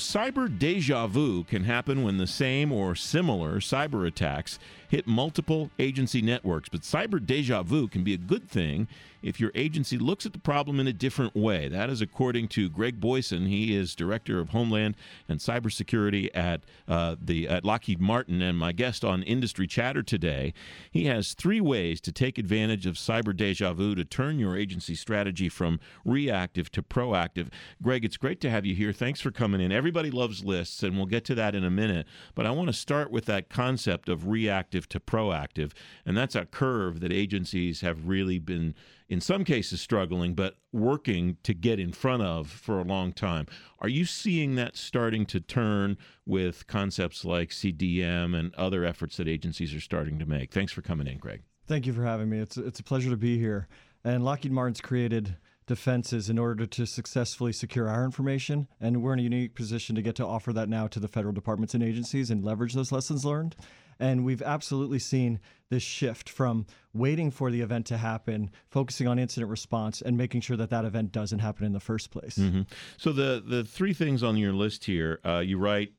cyber deja vu can happen when the same or similar cyber attacks hit multiple agency networks. But cyber deja vu can be a good thing if your agency looks at the problem in a different way. That is according to Greg Boyson. He is Director of Homeland and Cybersecurity at Lockheed Martin, and my guest on Industry Chatter today. He has 3 ways to take advantage of cyber deja vu to turn your agency strategy from reactive to proactive. Greg, it's great to have you here. Thanks for coming in. Everybody loves lists, and we'll get to that in a minute. But I want to start with that concept of reactive to proactive, and that's a curve that agencies have really been, in some cases, struggling, but working to get in front of for a long time. Are you seeing that starting to turn with concepts like CDM and other efforts that agencies are starting to make? Thanks for coming in, Greg. Thank you for having me. It's a pleasure to be here. And Lockheed Martin's created defenses in order to successfully secure our information, and we're in a unique position to get to offer that now to the federal departments and agencies and leverage those lessons learned. And we've absolutely seen this shift from waiting for the event to happen, focusing on incident response, and making sure that that event doesn't happen in the first place. Mm-hmm. So the 3 things on your list here, you write,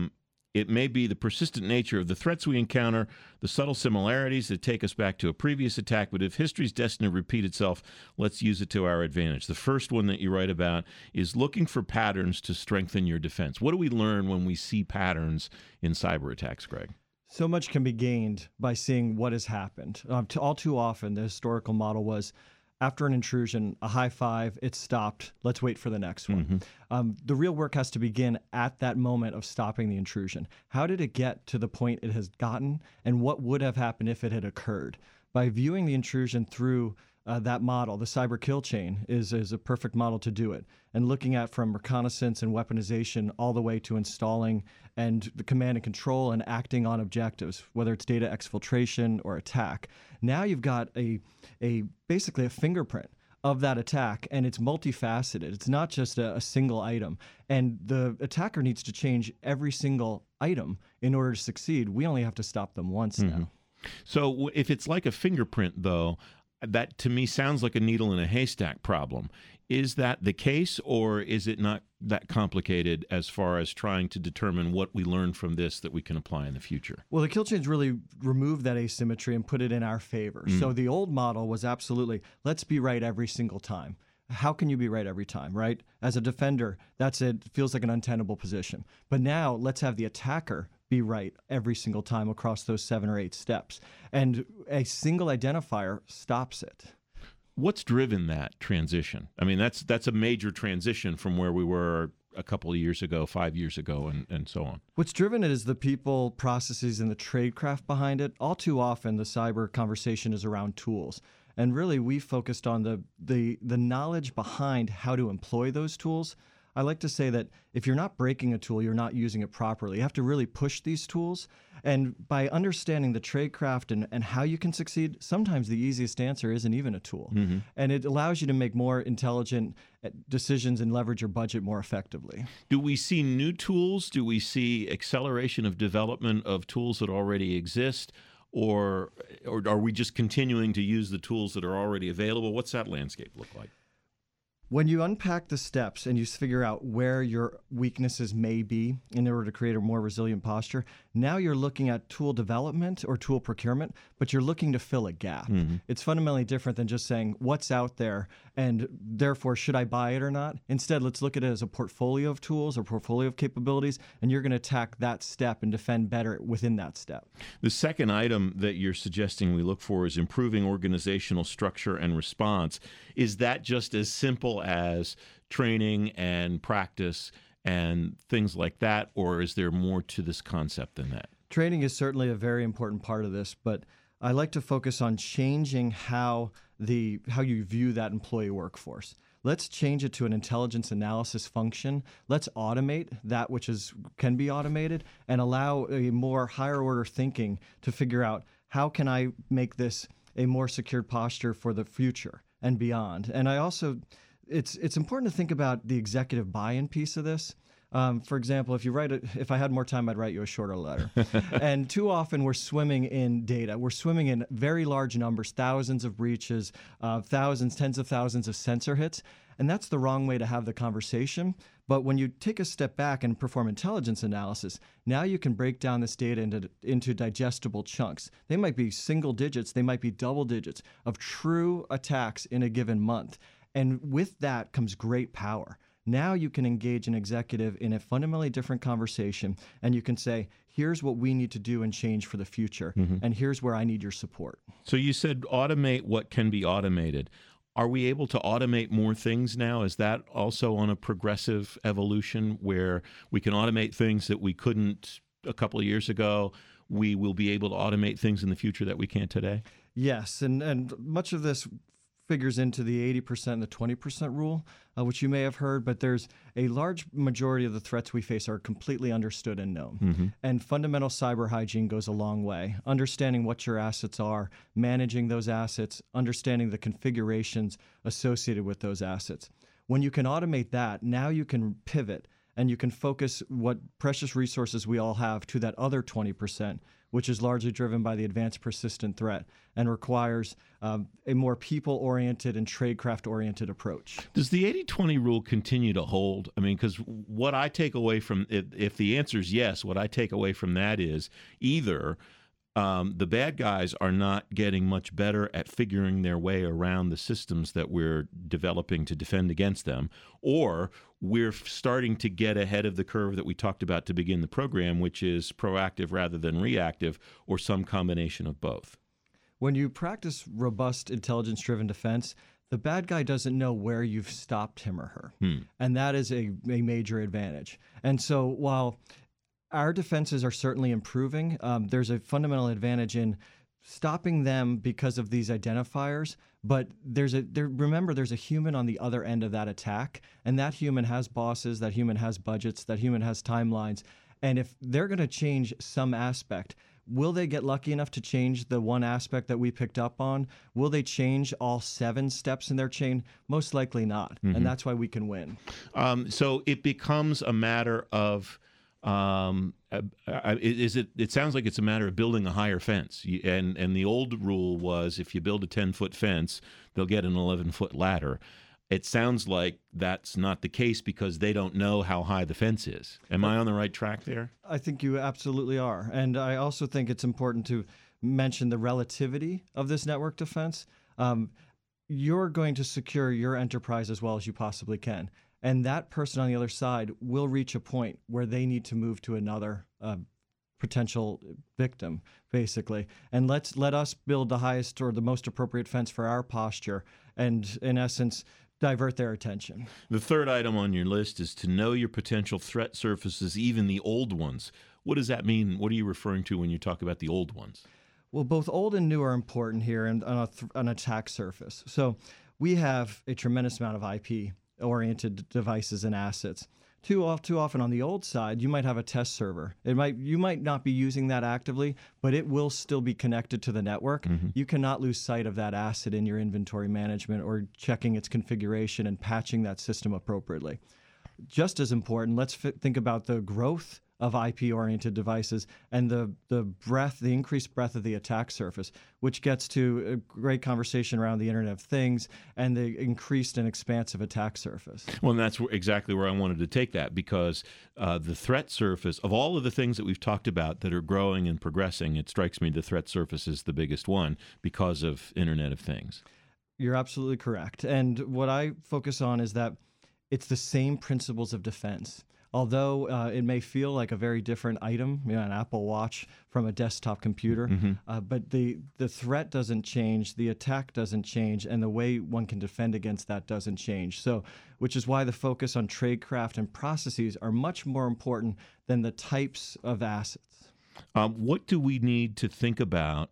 it may be the persistent nature of the threats we encounter, the subtle similarities that take us back to a previous attack, but if history's destined to repeat itself, let's use it to our advantage. The first one that you write about is looking for patterns to strengthen your defense. What do we learn when we see patterns in cyber attacks, Greg? So much can be gained by seeing what has happened. All too often, the historical model was, after an intrusion, a high five, it stopped, let's wait for the next one. Mm-hmm. The real work has to begin at that moment of stopping the intrusion. How did it get to the point it has gotten, and what would have happened if it had occurred? By viewing the intrusion through that model, the cyber kill chain is a perfect model to do it. And looking at from reconnaissance and weaponization all the way to installing and the command and control and acting on objectives, whether it's data exfiltration or attack. Now you've got basically a fingerprint of that attack, and it's multifaceted. It's not just a single item. And the attacker needs to change every single item in order to succeed. We only have to stop them once now. So if it's like a fingerprint, though, that to me sounds like a needle in a haystack problem. Is that the case, or is it not that complicated as far as trying to determine what we learn from this that we can apply in the future? Well, the kill chains really removed that asymmetry and put it in our favor. So the old model was absolutely, let's be right every single time. How can you be right every time, right? As a defender, that's it. Feels like an untenable position. But now let's have the attacker be right every single time across those 7 or 8 steps. And a single identifier stops it. What's driven that transition? I mean, that's a major transition from where we were a couple of years ago, 5 years ago, and so on. What's driven it is the people, processes, and the tradecraft behind it. All too often, the cyber conversation is around tools. And really, we focused on the knowledge behind how to employ those tools. I like to say that if you're not breaking a tool, you're not using it properly. You have to really push these tools. And by understanding the tradecraft and how you can succeed, sometimes the easiest answer isn't even a tool. Mm-hmm. And it allows you to make more intelligent decisions and leverage your budget more effectively. Do we see new tools? Do we see acceleration of development of tools that already exist? Or are we just continuing to use the tools that are already available? What's that landscape look like? When you unpack the steps and you figure out where your weaknesses may be in order to create a more resilient posture, now you're looking at tool development or tool procurement, but you're looking to fill a gap. Mm-hmm. It's fundamentally different than just saying what's out there and therefore should I buy it or not? Instead, let's look at it as a portfolio of tools or portfolio of capabilities, and you're going to attack that step and defend better within that step. The second item that you're suggesting we look for is improving organizational structure and response. Is that just as simple as training and practice and things like that, or is there more to this concept than that? Training is certainly a very important part of this, but I like to focus on changing how you view that employee workforce. Let's change it to an intelligence analysis function. Let's automate that which can be automated and allow a more higher order thinking to figure out how can I make this a more secured posture for the future and beyond. And I also, it's important to think about the executive buy-in piece of this. For example, if I had more time, I'd write you a shorter letter. And too often we're swimming in data. We're swimming in very large numbers, thousands of breaches, tens of thousands of sensor hits. And that's the wrong way to have the conversation. But when you take a step back and perform intelligence analysis, now you can break down this data into digestible chunks. They might be single digits, they might be double digits of true attacks in a given month. And with that comes great power. Now you can engage an executive in a fundamentally different conversation, and you can say, here's what we need to do and change for the future, and here's where I need your support. So you said automate what can be automated. Are we able to automate more things now? Is that also on a progressive evolution where we can automate things that we couldn't a couple of years ago? We will be able to automate things in the future that we can't today? Yes, and much of this figures into the 80% and the 20% rule, which you may have heard, but there's a large majority of the threats we face are completely understood and known. And fundamental cyber hygiene goes a long way. Understanding what your assets are, managing those assets, understanding the configurations associated with those assets. When you can automate that, now you can pivot and you can focus what precious resources we all have to that other 20%, which is largely driven by the advanced persistent threat and requires a more people-oriented and tradecraft-oriented approach. Does the 80-20 rule continue to hold? I mean, because what I take away from it, if the answer is yes, what I take away from that is either the bad guys are not getting much better at figuring their way around the systems that we're developing to defend against them, or we're starting to get ahead of the curve that we talked about to begin the program, which is proactive rather than reactive, or some combination of both. When you practice robust intelligence-driven defense, the bad guy doesn't know where you've stopped him or her. And that is a major advantage. And so while our defenses are certainly improving, there's a fundamental advantage in stopping them because of these identifiers, but remember there's a human on the other end of that attack, and that human has bosses, that human has budgets, that human has timelines, and if they're going to change some aspect, will they get lucky enough to change the one aspect that we picked up on? Will they change all 7 steps in their chain? Most likely not, and that's why we can win. So it becomes a matter of it sounds like it's a matter of building a higher fence. And the old rule was if you build a 10-foot fence, they'll get an 11-foot ladder. It sounds like that's not the case because they don't know how high the fence is. Am I on the right track there? I think you absolutely are. And I also think it's important to mention the relativity of this network defense. You're going to secure your enterprise as well as you possibly can. And that person on the other side will reach a point where they need to move to another potential victim, basically. And let us build the highest or the most appropriate fence for our posture and, in essence, divert their attention. The third item on your list is to know your potential threat surfaces, even the old ones. What does that mean? What are you referring to when you talk about the old ones? Well, both old and new are important here on an attack surface. So we have a tremendous amount of IP-oriented devices and assets. Too often on the old side, you might have a test server. You might not be using that actively, but it will still be connected to the network. You cannot lose sight of that asset in your inventory management or checking its configuration and patching that system appropriately. Just as important, let's think about the growth of IP-oriented devices and the increased breadth of the attack surface, which gets to a great conversation around the Internet of Things and the increased and expansive attack surface. Well, and that's exactly where I wanted to take that, because the threat surface, of all of the things that we've talked about that are growing and progressing, it strikes me the threat surface is the biggest one because of Internet of Things. You're absolutely correct. And what I focus on is that it's the same principles of defense. Although it may feel like a very different item, an Apple Watch from a desktop computer, but the threat doesn't change, the attack doesn't change, and the way one can defend against that doesn't change. So, which is why the focus on tradecraft and processes are much more important than the types of assets. What do we need to think about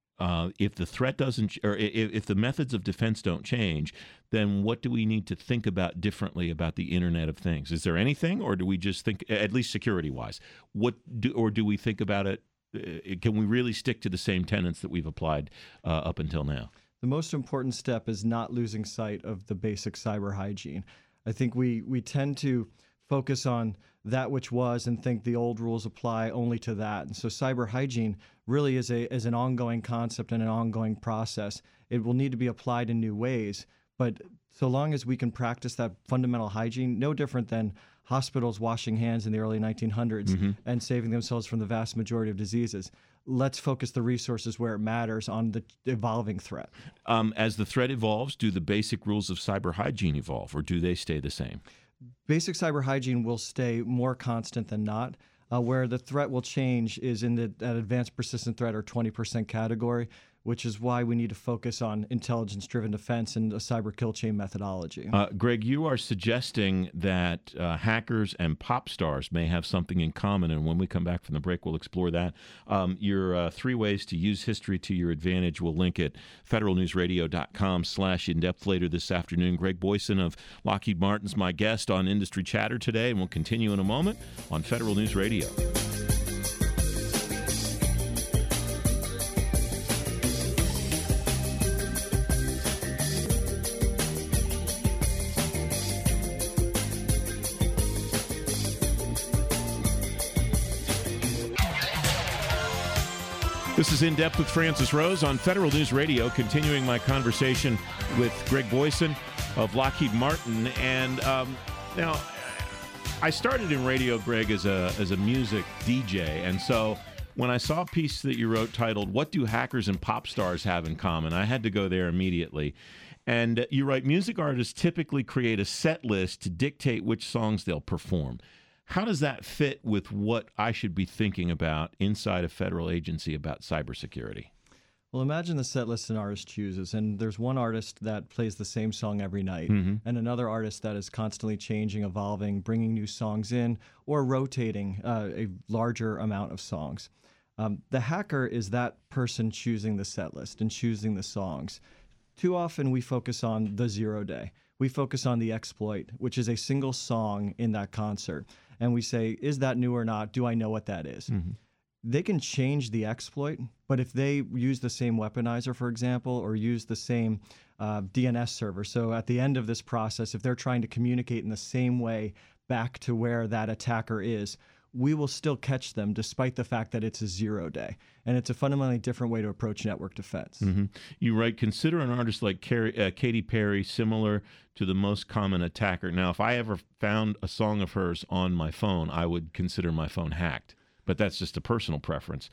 if the threat doesn't, or if the methods of defense don't change, then what do we need to think about differently about the Internet of Things? Is there anything, or do we just think, at least security-wise, or do we think about it? Can we really stick to the same tenets that we've applied up until now? The most important step is not losing sight of the basic cyber hygiene. I think we tend to focus on that which was and think the old rules apply only to that. And so cyber hygiene really is an ongoing concept and an ongoing process. It will need to be applied in new ways, but So long as we can practice that fundamental hygiene, no different than hospitals washing hands in the early 1900s and saving themselves from the vast majority of diseases. Let's focus the resources where it matters on the evolving threat. As the threat evolves, do the basic rules of cyber hygiene evolve, or do they stay the same? Basic cyber hygiene will stay more constant than not. Where the threat will change is in that advanced persistent threat or 20% category, which is why we need to focus on intelligence-driven defense and a cyber kill chain methodology. Greg, you are suggesting that hackers and pop stars may have something in common, and when we come back from the break, we'll explore that. Your 3 ways to use history to your advantage, we'll link at federalnewsradio.com/in-depth later this afternoon. Greg Boysen of Lockheed Martin's my guest on Industry Chatter today, and we'll continue in a moment on Federal News Radio. This is In Depth with Francis Rose on Federal News Radio, continuing my conversation with Greg Boysen of Lockheed Martin. And now, I started in radio, Greg, as a music DJ. And so when I saw a piece that you wrote titled, "What Do Hackers and Pop Stars Have in Common?" I had to go there immediately. And you write, music artists typically create a set list to dictate which songs they'll perform. How does that fit with what I should be thinking about inside a federal agency about cybersecurity? Well, imagine the set list an artist chooses, and there's one artist that plays the same song every night, and another artist that is constantly changing, evolving, bringing new songs in, or rotating a larger amount of songs. The hacker is that person choosing the set list and choosing the songs. Too often we focus on the 0 day. We focus on the exploit, which is a single song in that concert. And we say, is that new or not? Do I know what that is? They can change the exploit, but if they use the same weaponizer, for example, or use the same DNS server, so at the end of this process, if they're trying to communicate in the same way back to where that attacker is, we will still catch them despite the fact that it's a 0 day. And it's a fundamentally different way to approach network defense. You write, consider an artist like Katy Perry similar to the most common attacker. Now, if I ever found a song of hers on my phone, I would consider my phone hacked. But that's just a personal preference.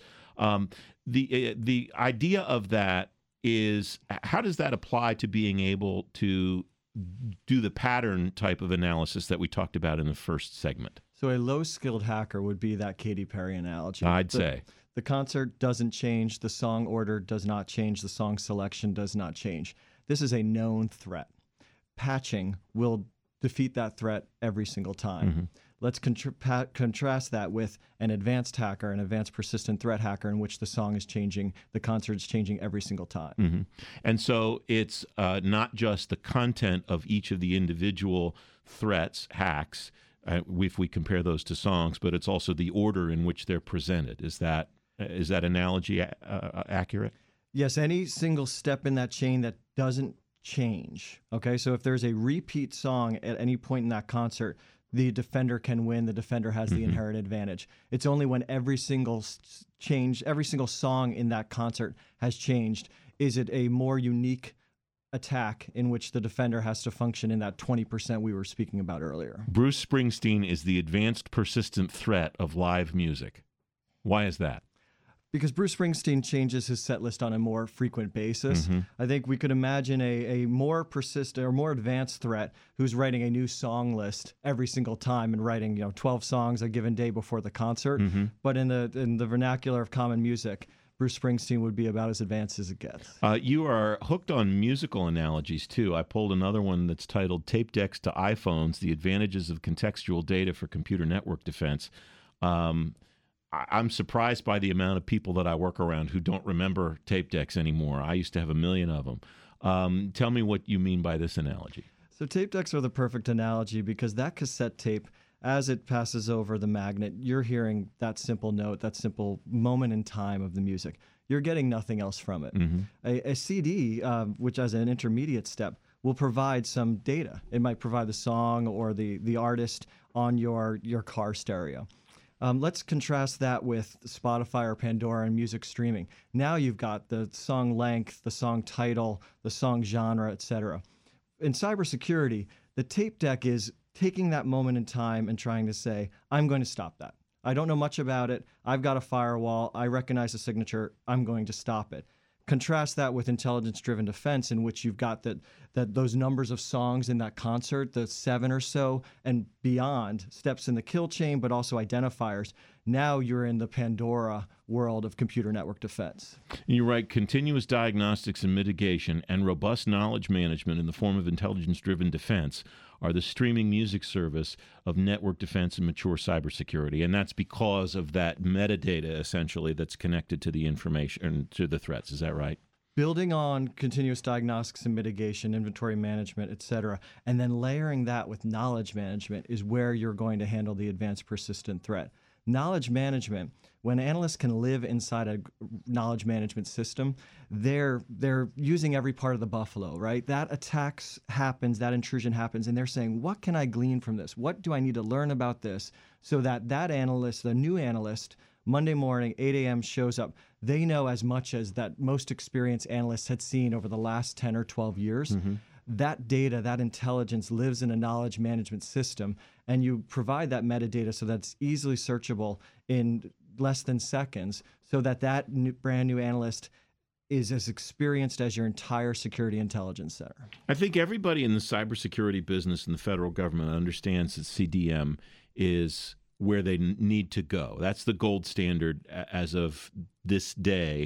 The idea of that is, how does that apply to being able to do the pattern type of analysis that we talked about in the first segment? So a low-skilled hacker would be that Katy Perry analogy. I'd say. The concert doesn't change. The song order does not change. The song selection does not change. This is a known threat. Patching will defeat that threat every single time. Let's contrast that with an advanced hacker, an advanced persistent threat hacker, in which the song is changing, the concert is changing every single time. And so it's not just the content of each of the individual threats, hacks, if we compare those to songs, but it's also the order in which they're presented. Is that analogy accurate? Yes, any single step in that chain that doesn't change. Okay, so if there's a repeat song at any point in that concert, the defender can win. The defender has the inherent advantage. It's only when every single song in that concert has changed, is it a more unique attack in which the defender has to function in that 20% we were speaking about earlier. Bruce Springsteen is the advanced persistent threat of live music. Why is that? Because Bruce Springsteen changes his set list on a more frequent basis. I think we could imagine a more persistent or more advanced threat who's writing a new song list every single time and writing 12 songs a given day before the concert. But in the vernacular of common music, Bruce Springsteen would be about as advanced as it gets. You are hooked on musical analogies, too. I pulled another one that's titled Tape Decks to iPhones, The Advantages of Contextual Data for Computer Network Defense. I'm surprised by the amount of people that I work around who don't remember tape decks anymore. I used to have a million of them. Tell me what you mean by this analogy. So tape decks are the perfect analogy because that cassette tape, as it passes over the magnet, you're hearing that simple note, that simple moment in time of the music. You're getting nothing else from it. A CD, which as an intermediate step, will provide some data. It might provide the song or the artist on your car stereo. Let's contrast that with Spotify or Pandora and music streaming. Now you've got the song length, the song title, the song genre, etc. in cybersecurity, the tape deck is taking that moment in time and trying to say, I'm going to stop that. I don't know much about it. I've got a firewall. I recognize the signature. I'm going to stop it. Contrast that with intelligence-driven defense, in which you've got that those numbers of songs in that concert, the 7 or so and beyond, steps in the kill chain, but also identifiers. Now you're in the Pandora world of computer network defense. You're right. Continuous diagnostics and mitigation and robust knowledge management in the form of intelligence-driven defense are the streaming music service of network defense and mature cybersecurity. And that's because of that metadata, essentially, that's connected to the information, to the threats. Is that right? Building on continuous diagnostics and mitigation, inventory management, et cetera, and then layering that with knowledge management is where you're going to handle the advanced persistent threat. Knowledge management, when analysts can live inside a knowledge management system, they're using every part of the buffalo, right? That attacks happens, that intrusion happens, and they're saying, what can I glean from this? What do I need to learn about this so that analyst, the new analyst, Monday morning, 8 a.m. shows up. They know as much as that most experienced analysts had seen over the last 10 or 12 years. Mm-hmm. That data, that intelligence lives in a knowledge management system, and you provide that metadata so that's easily searchable in less than seconds, so that brand new analyst is as experienced as your entire security intelligence center. I think everybody in the cybersecurity business in the federal government understands that CDM is where they need to go. That's the gold standard as of this day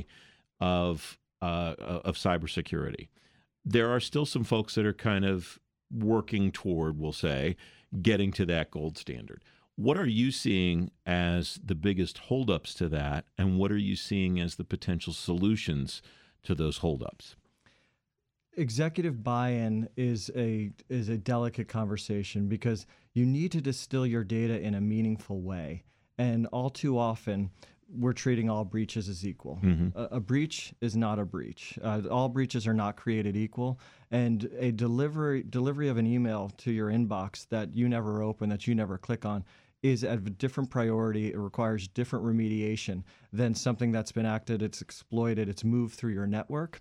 of cybersecurity. There are still some folks that are kind of working toward, we'll say, getting to that gold standard. What are you seeing as the biggest holdups to that, and what are you seeing as the potential solutions to those holdups? Executive buy-in is a delicate conversation because you need to distill your data in a meaningful way, and all too often we're treating all breaches as equal. Mm-hmm. A breach is not a breach. All breaches are not created equal, and a delivery of an email to your inbox that you never open, that you never click on, is at a different priority. It requires different remediation than something that's been acted, it's exploited, it's moved through your network.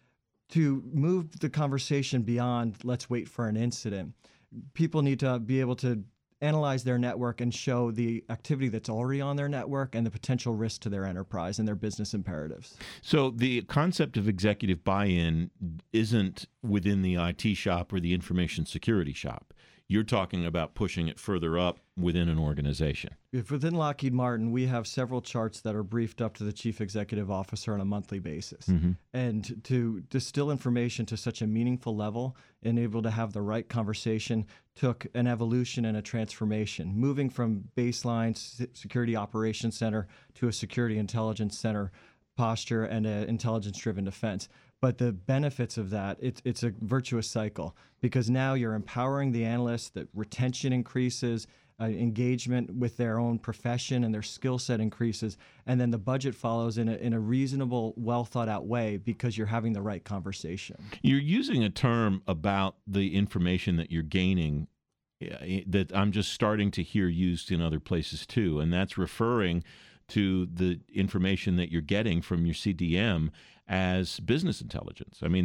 To move the conversation beyond, let's wait for an incident, people need to be able to analyze their network and show the activity that's already on their network and the potential risk to their enterprise and their business imperatives. So the concept of executive buy-in isn't within the IT shop or the information security shop. You're talking about pushing it further up within an organization. If within Lockheed Martin, we have several charts that are briefed up to the chief executive officer on a monthly basis. Mm-hmm. And to distill information to such a meaningful level and able to have the right conversation took an evolution and a transformation, moving from baseline security operations center to a security intelligence center posture and an intelligence-driven defense. But the benefits of that, it's a virtuous cycle, because now you're empowering the analysts, that retention increases, engagement with their own profession and their skill set increases, and then the budget follows in a reasonable, well thought out way because you're having the right conversation. You're using a term about the information that you're gaining that I'm just starting to hear used in other places too, and that's referring to the information that you're getting from your CDM as business intelligence. I mean,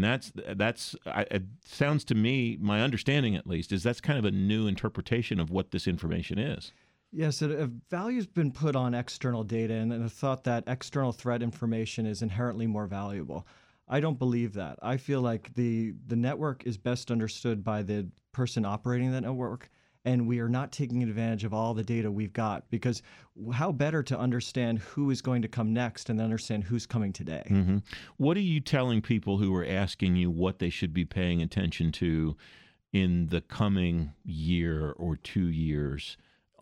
it sounds to me, my understanding at least, is that's kind of a new interpretation of what this information is. Yes, a value's been put on external data and a thought that external threat information is inherently more valuable. I don't believe that. I feel like the network is best understood by the person operating the network, and we are not taking advantage of all the data we've got, because how better to understand who is going to come next and understand who's coming today. Mm-hmm. What are you telling people who are asking you what they should be paying attention to in the coming year or 2 years,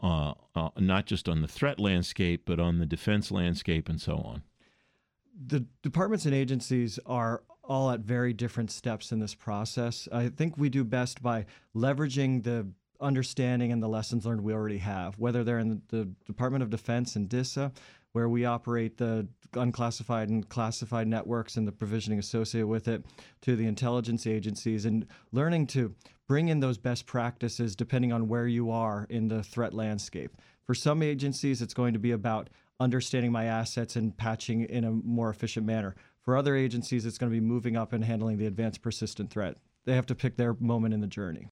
not just on the threat landscape, but on the defense landscape and so on? The departments and agencies are all at very different steps in this process. I think we do best by leveraging the understanding and the lessons learned we already have, whether they're in the Department of Defense and DISA, where we operate the unclassified and classified networks and the provisioning associated with it, to the intelligence agencies, and learning to bring in those best practices depending on where you are in the threat landscape. For some agencies, it's going to be about understanding my assets and patching in a more efficient manner. For other agencies, it's going to be moving up and handling the advanced persistent threat. They have to pick their moment in the journey.